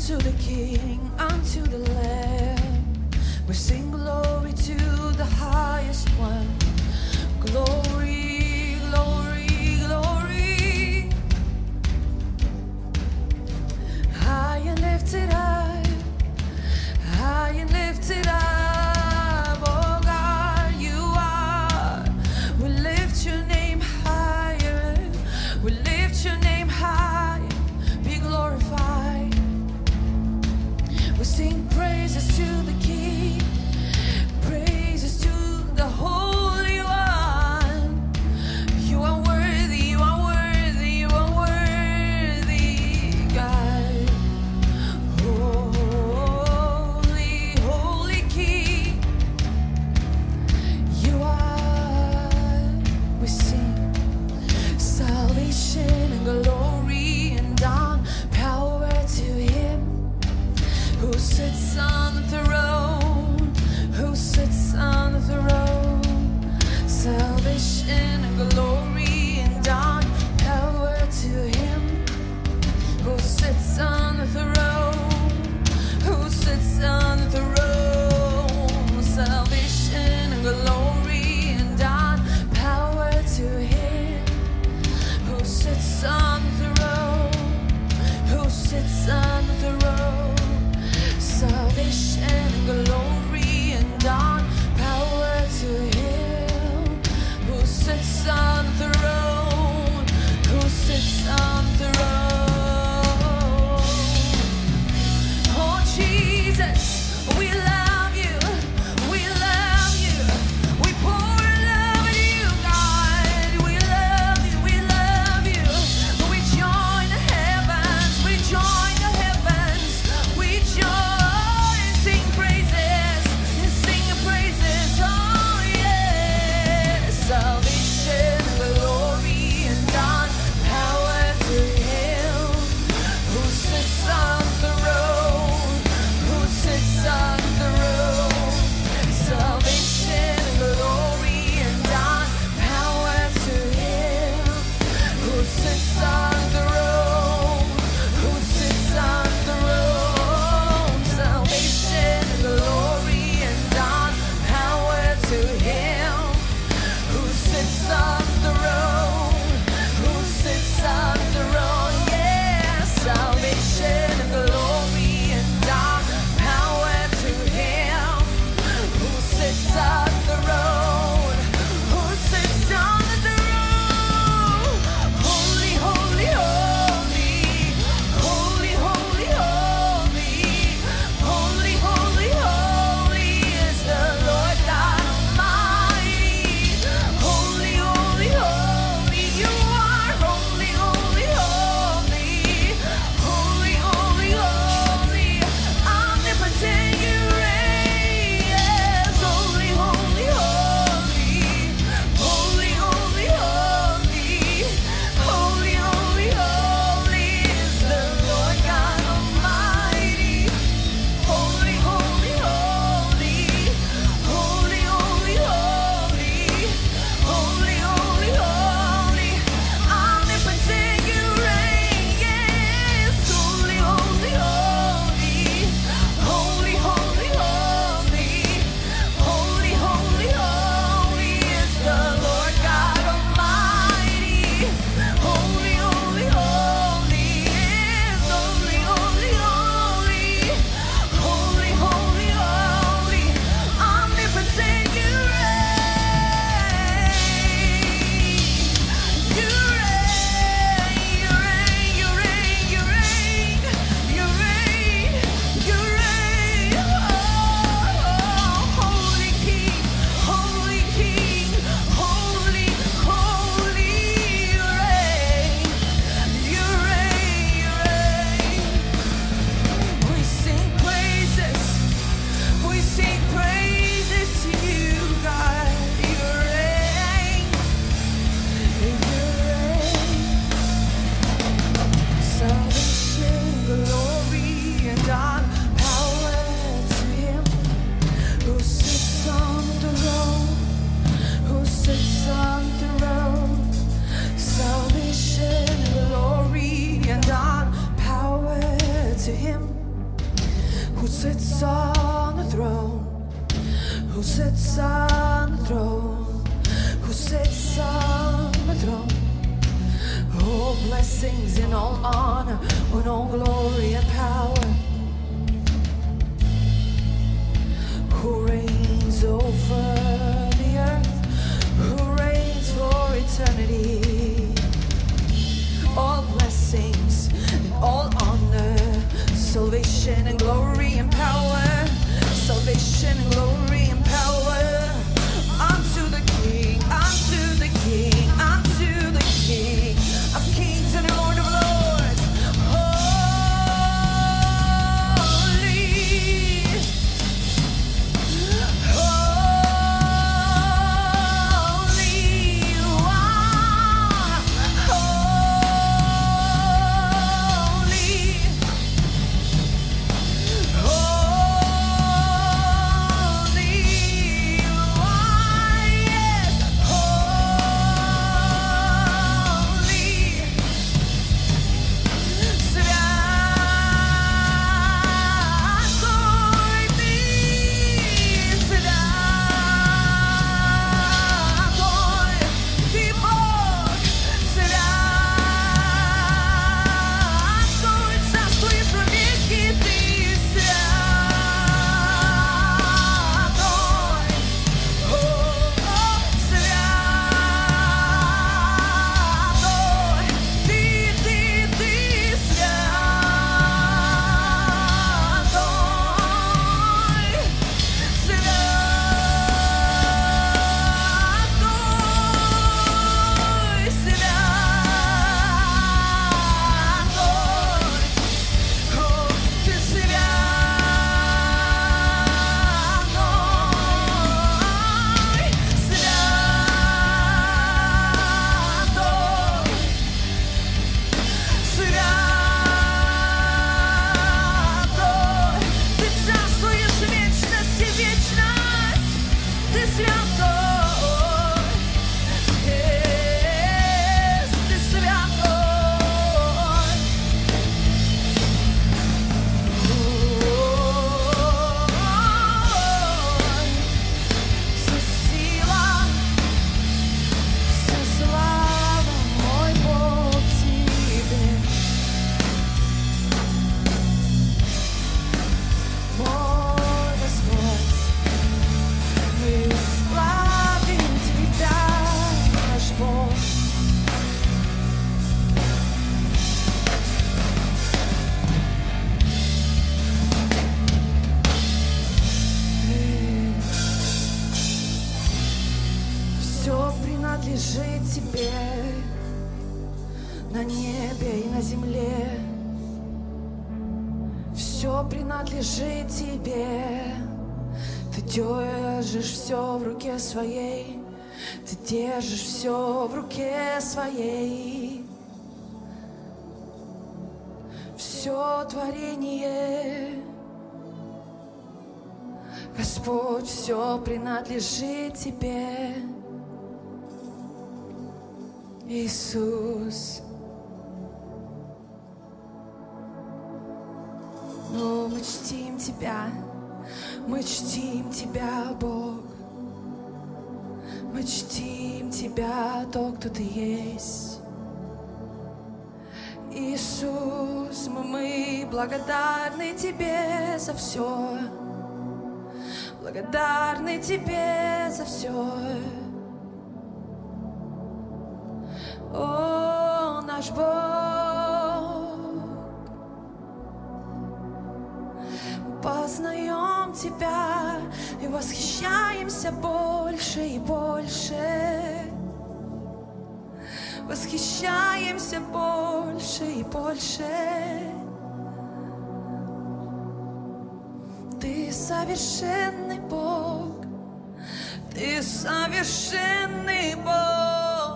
unto the King, unto the Lamb. We sing glory to the highest one. Glory, glory, glory. High and lifted up, high and lifted up. Oh God, you are. We lift your name higher. We lift your name higher. Be glorified. We sing praises to the King, praises to the Holy One. You are worthy, you are worthy, you are worthy, God. Holy, holy King, you are. We sing salvation and glory and honor, power to Him who sits on the throne, who sits on the throne. Salvation and glory and honor, power to Him who sits on the throne, who sits on the throne. Salvation and glory and honor, power to Him who sits on blessings and all honor and all glory and power. Who reigns over the earth, who reigns for eternity. All blessings and all honor, salvation and glory and power, salvation and glory and power. Unto the King, unto the King, unto the King of kings and the Lord of lords. Holy, holy you are. Holy, holy you are. Yes, holy. Святой ты, святой ты Бог, святой царствуешь вовеки ты, святой, о, святой, ты царствуешь в вечности, вечность, ты святой, ты святой. Вся сила, вся слава, мой Бог, тебе. Мой Господь, мы славим Тебя, наш Бог. Все принадлежит Тебе на небе и на земле. Все принадлежит Тебе. Ты держишь все в руке своей. Ты держишь все в руке своей. Все творение, Господь, все принадлежит Тебе. Иисус. Но мы чтим Тебя, Бог. Мы чтим Тебя, то, кто Ты есть. Иисус, мы благодарны Тебе за все. Благодарны Тебе за все. О, наш Бог, познаем Тебя и восхищаемся больше и больше. Восхищаемся больше и больше. Ты совершенный Бог, Ты совершенный Бог.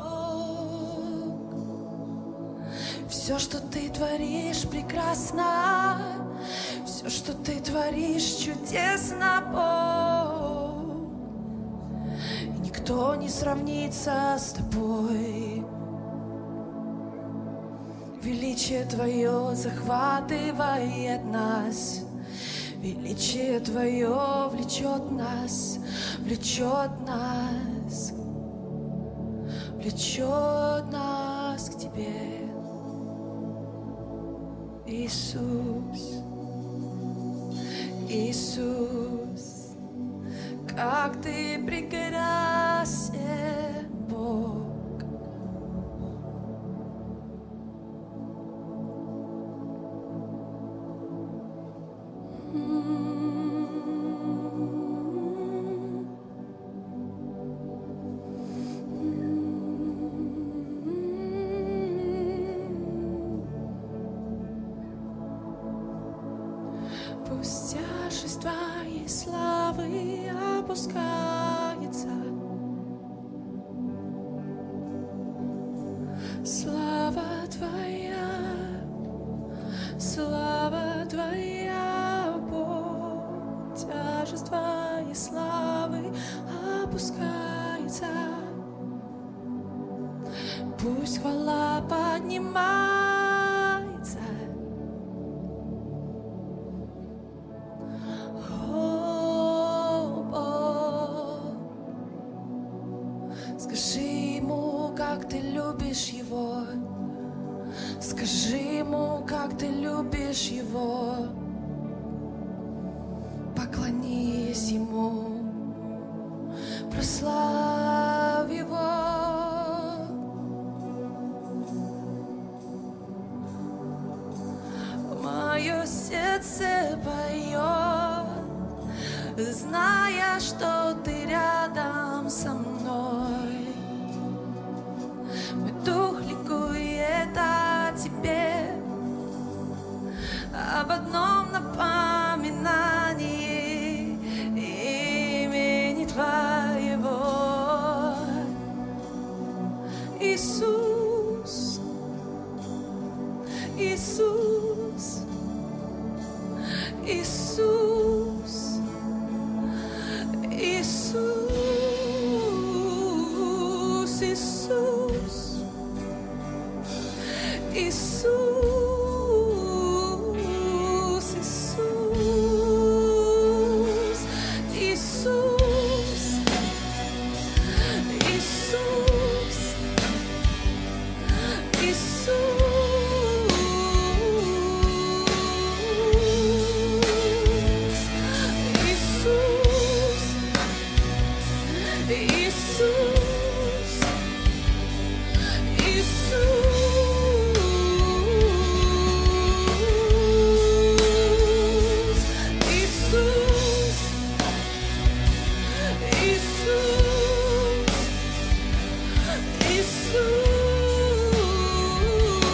Все, что Ты творишь, прекрасно. Все, что Ты творишь, чудесно, Бог. И никто не сравнится с Тобой. Величие Твое захватывает нас. Величие Твое влечет нас, влечет нас, влечет нас к Тебе. Иисус, Иисус, как Ты прекрасен, Бог. Пусть тяжесть Твоей славы опускается. Слава Твоя, Бог, тяжесть Твоей славы опускается. Пусть хвала поднимается. Скажи ему, как ты любишь его. Скажи ему, как ты любишь его. Поклонись ему, прославь его. Мое сердце поет, зная, что ты рядом со мной. Мой дух ликует о тебе, об одном напоминании имени Твоего. Иисус, Иисус, Иисус, Иисус, Иисус, Иисус, Иисус, Иисус, Иисус,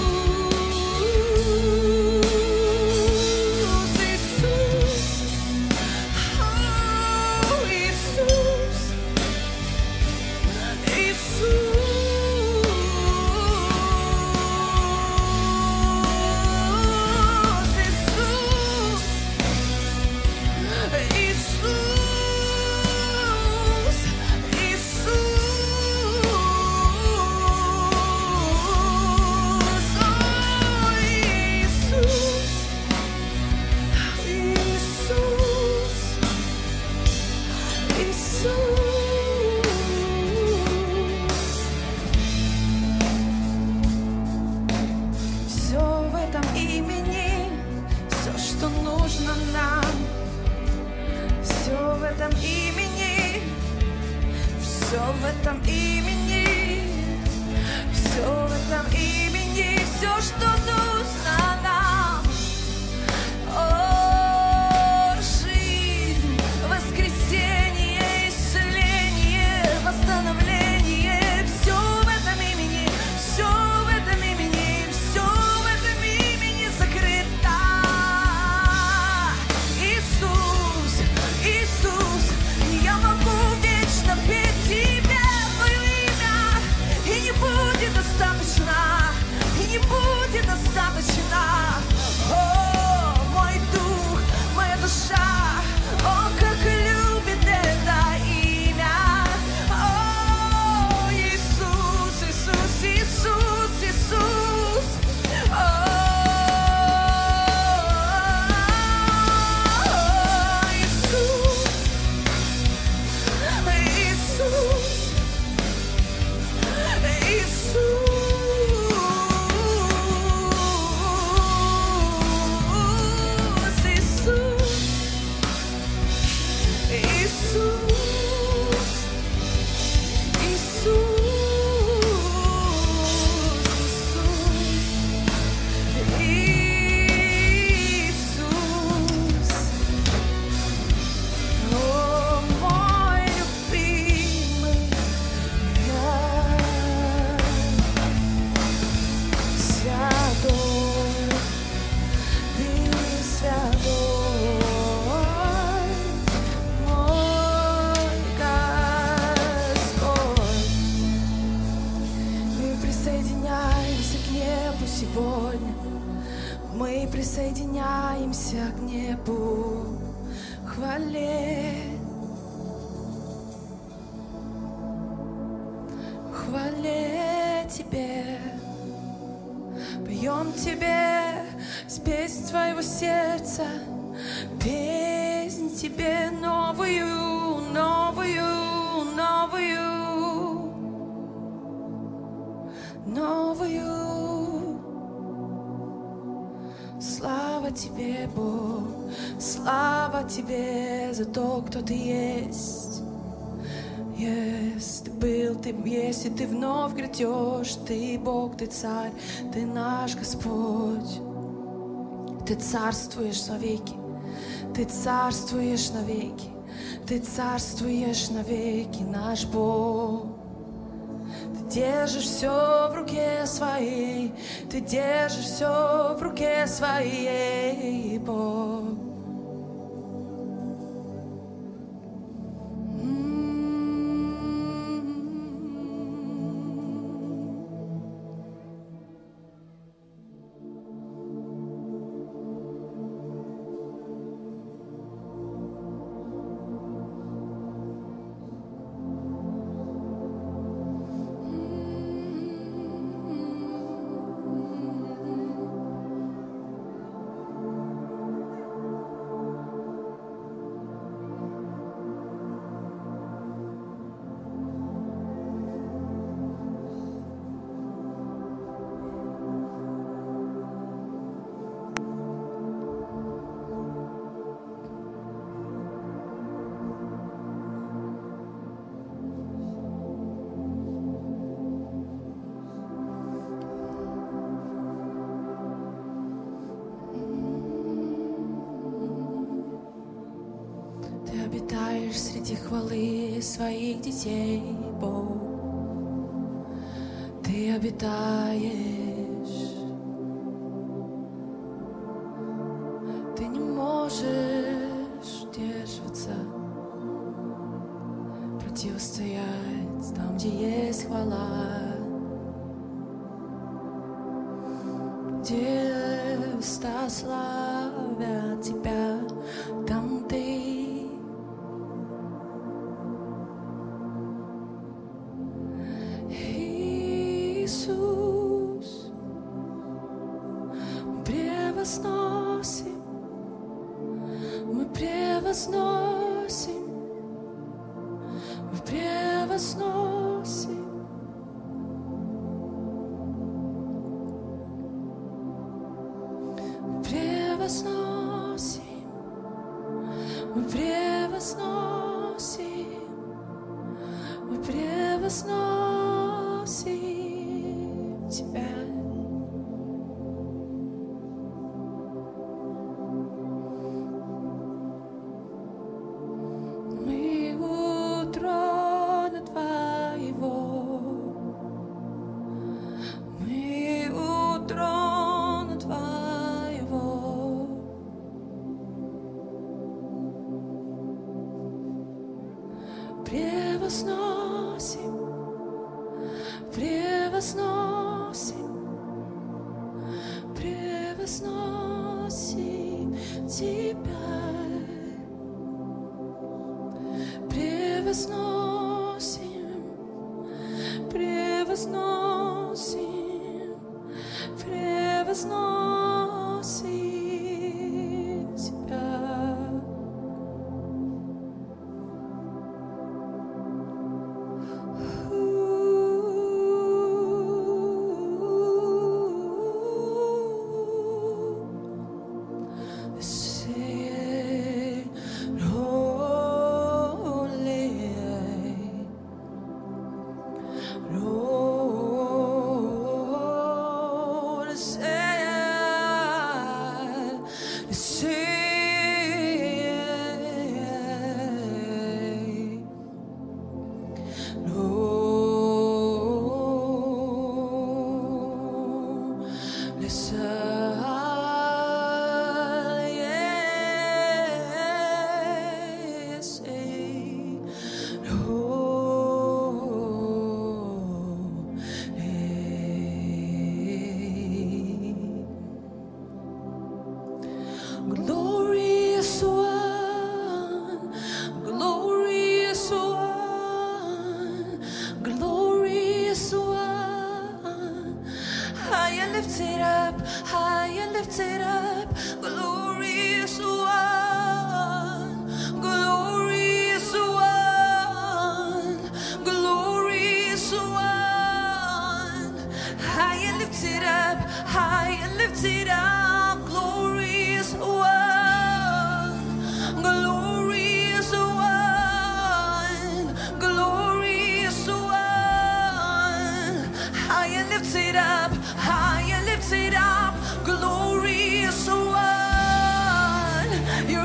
присоединяемся к небу, хвале, хвале Тебе, поем Тебе с песнь твоего сердца, песнь Тебе новую, новую, новую, новую. Слава Тебе, Бог, слава Тебе за то, кто Ты есть. Есть, Ты был, Ты есть, и Ты вновь грядешь. Ты Бог, Ты Царь, Ты наш Господь. Ты царствуешь навеки, Ты царствуешь навеки, Ты царствуешь навеки, наш Бог. Ты держишь все в руке своей, Ты держишь все в руке своей, Бог. Обитаешь среди хвалы своих детей, Бог. Ты обитаешь. Ты не можешь удерживаться, противостоять там, где есть хвала, где уста славят Тебя, там Ты. Иисус, мы превозносим, мы превозносим, мы превозносим. Мы превозносим, мы превозносим, мы превозносим Тебя. Мы у трона Твоего, мы у трона Твоего. Превозносим, превозносим, превозносим Тебя. Превозносим, превозносим, превозносим Тебя. lifted up, high and lifted up, glorious one, glorious one, glorious one, high and lifted up, high and lifted up, glorious one, glorious one, glorious one, high and lifted up, high and lifted up, glorious one. You're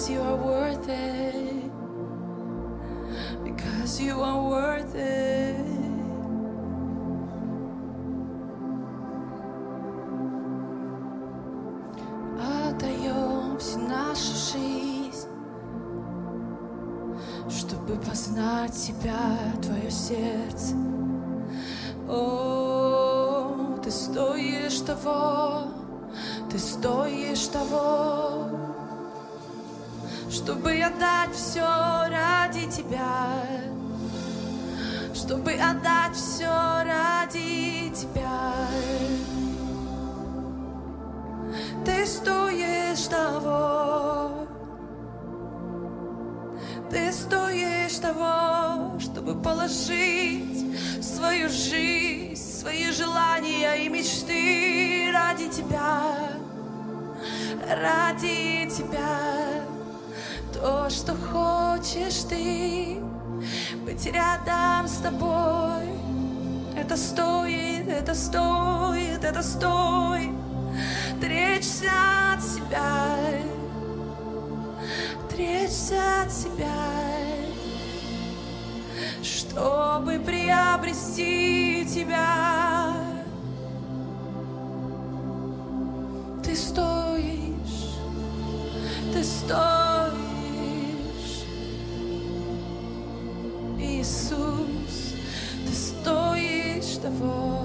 because you are worth it, because you are worth it. Отдаем всю нашу жизнь, чтобы познать Тебя, Твое сердце. О, Ты стоишь того, Ты стоишь того, чтобы отдать все ради Тебя, чтобы отдать все ради Тебя. Ты стоишь того, Ты стоишь того, чтобы положить свою жизнь, свои желания и мечты ради Тебя, ради Тебя. То, что хочешь Ты, быть рядом с Тобой, это стоит, это стоит, это стоит. Отречься от себя, отречься от себя, чтобы приобрести Тебя. Ты стоишь, Ты стоишь, Иисус, Ты стоишь того.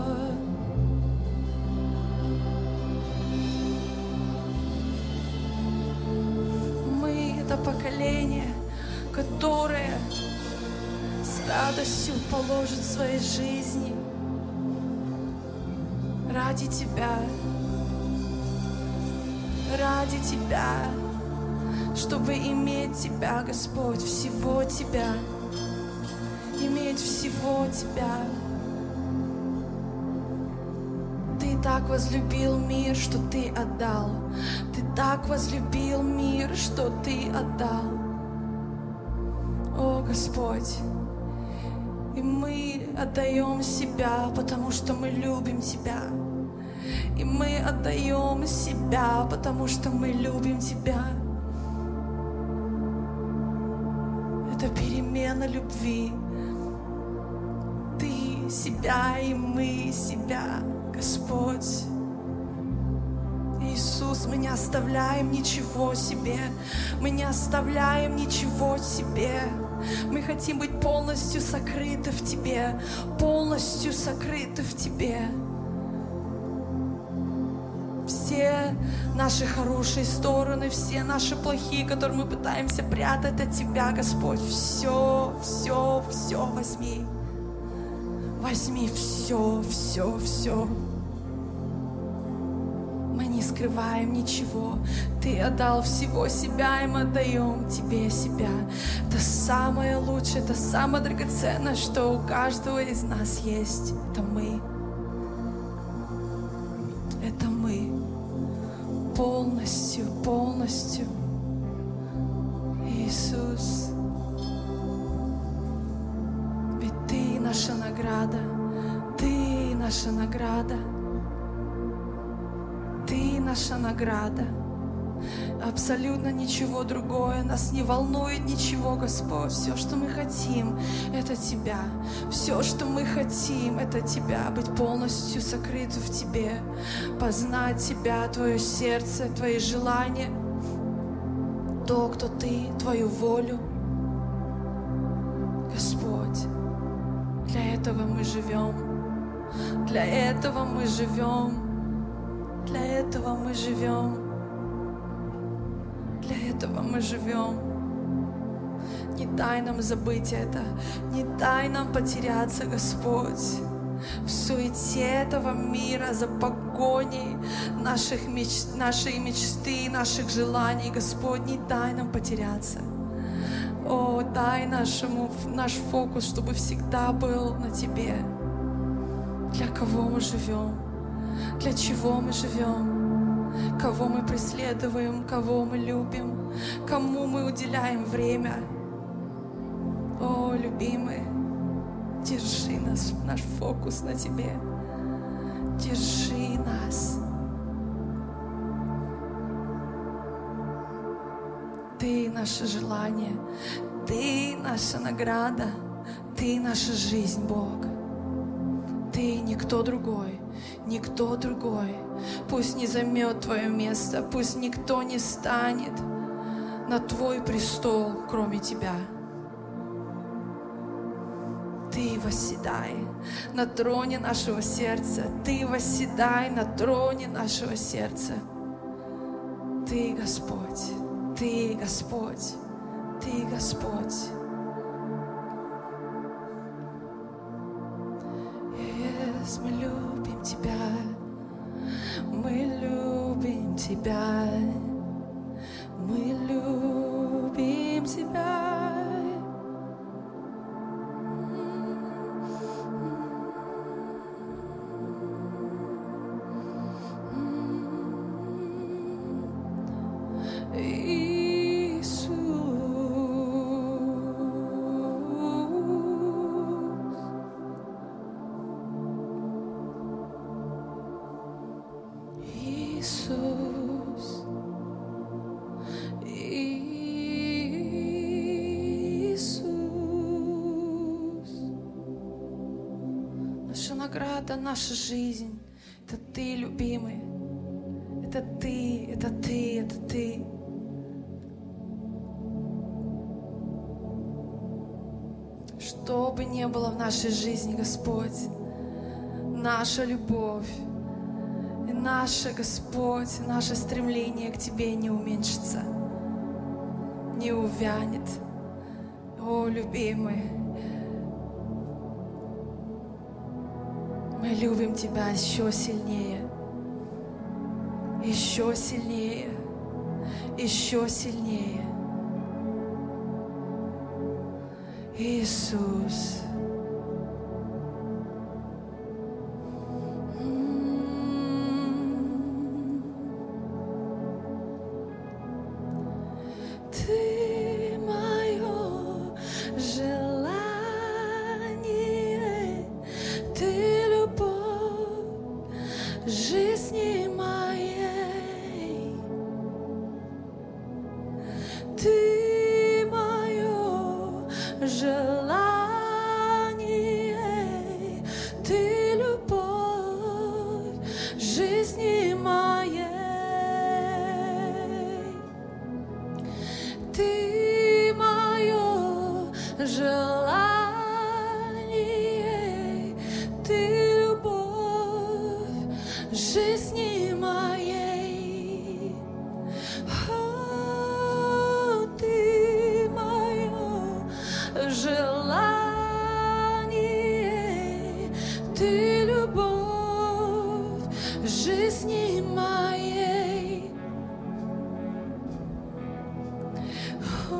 Поколение, которое с радостью положит свои жизни ради Тебя, чтобы иметь Тебя, Господь, всего Тебя, иметь всего Тебя. Ты так возлюбил мир, что Ты отдал. Ты так возлюбил мир, что Ты отдал. О, Господь, и мы отдаем себя, потому что мы любим Тебя. И мы отдаем себя, потому что мы любим Тебя. Это перемена любви. Ты себя, и мы себя, Господь. Иисус, мы не оставляем ничего себе, мы не оставляем ничего себе. Мы хотим быть полностью сокрыты в Тебе, полностью сокрыты в Тебе. Все наши хорошие стороны, все наши плохие, которые мы пытаемся прятать от Тебя, Господь, все возьми. Возьми все. Мы не скрываем ничего. Ты отдал всего себя, и мы отдаем Тебе себя. Это самое лучшее, это самое драгоценное, что у каждого из нас есть. Это мы. Это мы. Полностью. Иисус. Ведь Ты наша награда. Ты наша награда. Ты наша награда. Абсолютно ничего другое нас не волнует, ничего, Господь. Все, что мы хотим, это Тебя. Все, что мы хотим, это Тебя. Быть полностью сокрытым в Тебе. Познать Тебя, Твое сердце, Твои желания. То, кто Ты, Твою волю. Господь, для этого мы живем. Для этого мы живем. Для этого мы живем. Для этого мы живем. Не дай нам забыть это. Не дай нам потеряться, Господь, в суете этого мира, за погоней нашей мечты, наших желаний, Господь. Не дай нам потеряться. О, дай наш фокус, чтобы всегда был на Тебе. Для кого мы живем? Для чего мы живем? Кого мы преследуем? Кого мы любим? Кому мы уделяем время? О, любимый, держи нас, наш фокус на Тебе. Держи нас. Ты наше желание, Ты наша награда, Ты наша жизнь, Бог. Ты никто другой, никто другой. Пусть не займет Твое место, пусть никто не станет на Твой престол, кроме Тебя. Ты восседай на троне нашего сердца, Ты восседай на троне нашего сердца. Ты Господь, Ты Господь, Ты Господь. Мы любим Тебя, мы любим Тебя, мы любим Тебя. Награда, наша жизнь, это Ты, любимый, это Ты, это Ты, это Ты. Что бы ни было в нашей жизни, Господь, наша любовь и наше, Господь, наше стремление к Тебе не уменьшится, не увянет. О, любимый, мы любим Тебя еще сильнее, еще сильнее, еще сильнее. Иисус. Ты мое желание, Ты любовь жизни моей. Ты мое желание, Ты любовь жизни моей. Ты мое желание, Ты любовь жизни моей. О, Ты мое желание, Ты любовь жизни моей. О,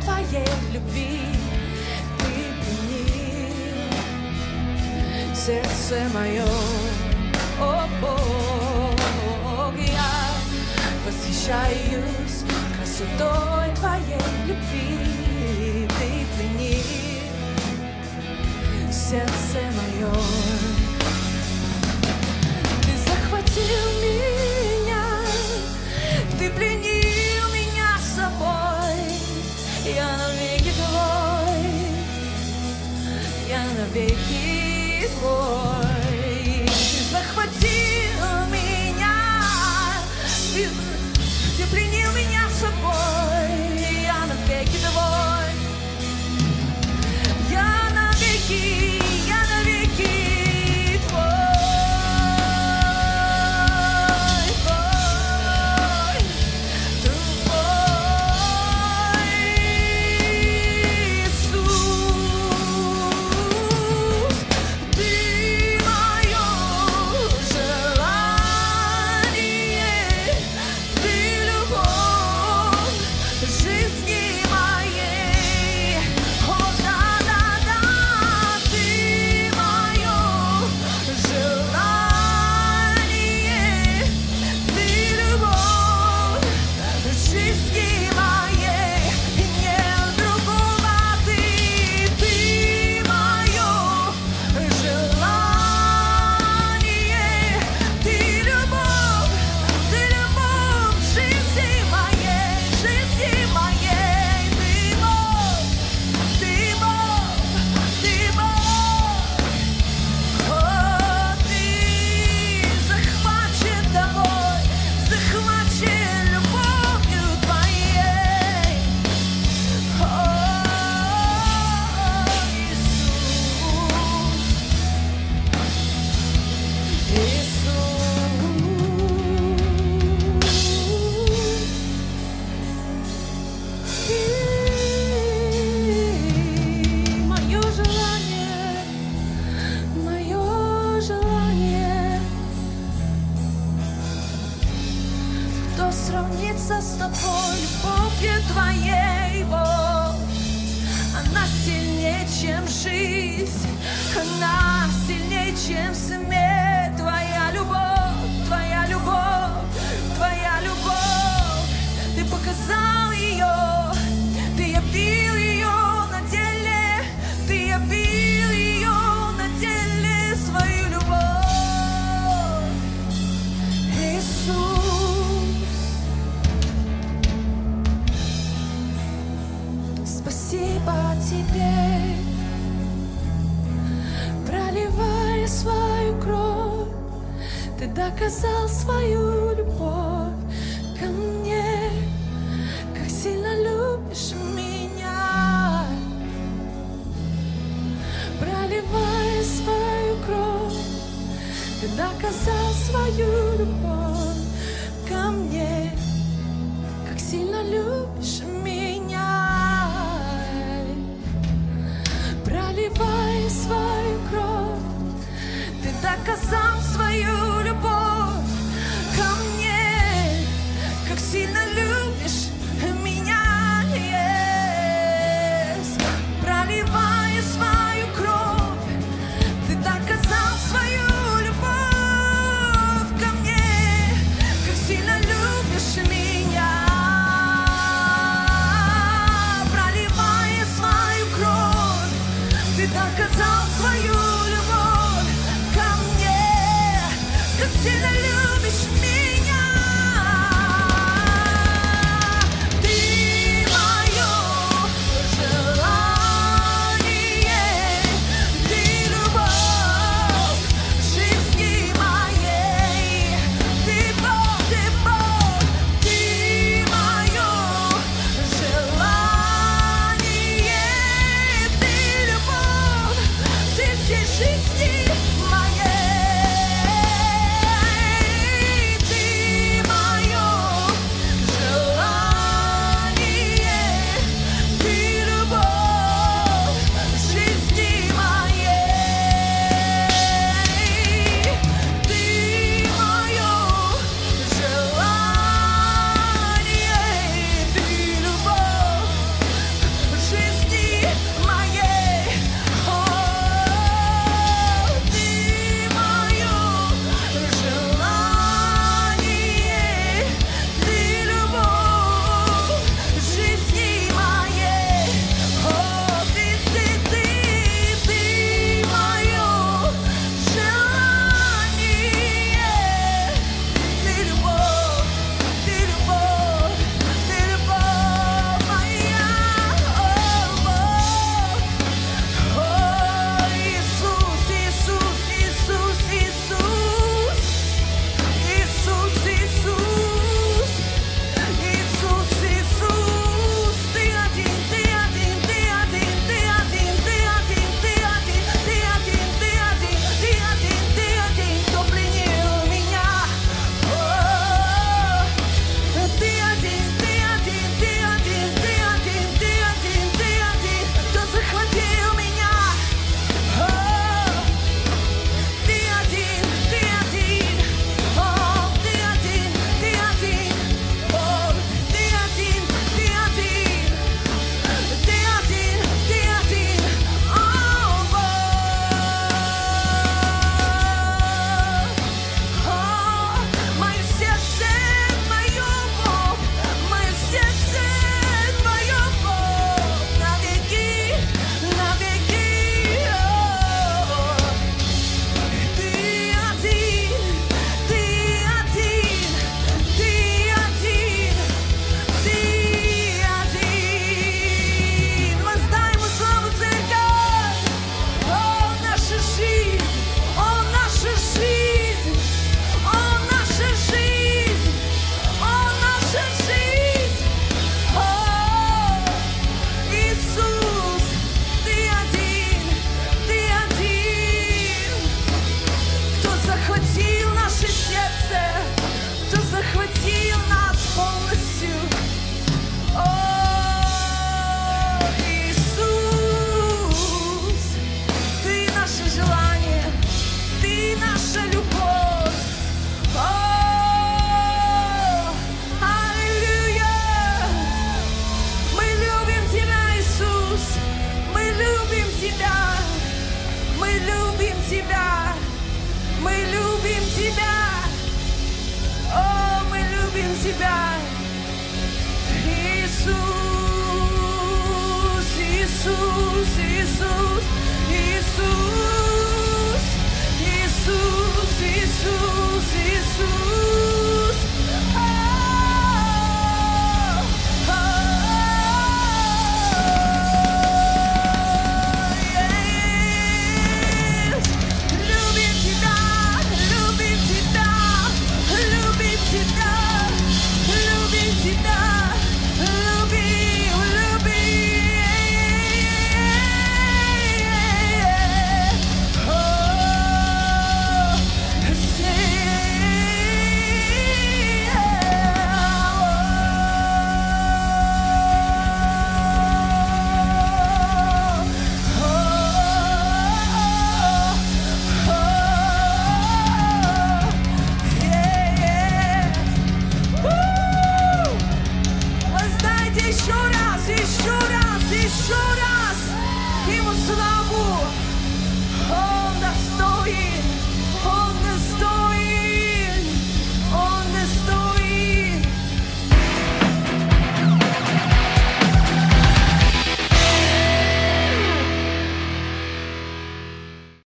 Твоей любви Ты пленил сердце мое. О, Бог, я восхищаюсь красотой Твоей любви. Ты пленил сердце мое. Ты захватил меня, Ты пленил меня собой. Я навеки Твой, я навеки Твой. Ты захватил меня, Ты пленил меня собой. Я навеки Твой, я навеки сравнится с тобой любовью Твоей, Бог. Она сильнее, чем жизнь, она сильнее, чем смерть. Твоя любовь, Твоя любовь, Твоя любовь. Ты показал ее, Ты явил ее на деле, Ты явил ее на деле свою любовь, Иисус. Спасибо Тебе, проливая свою кровь, Ты доказал свою любовь ко мне, как сильно любишь меня. Проливая свою кровь, Ты доказал свою любовь ко мне, как сильно любишь меня. Проливая свою кровь, Ты доказал свою любовь ко мне, как сильно любишь меня. Yes. Проливая свою кровь, Ты доказал свою любовь ко мне, как сильно любишь меня. тебя.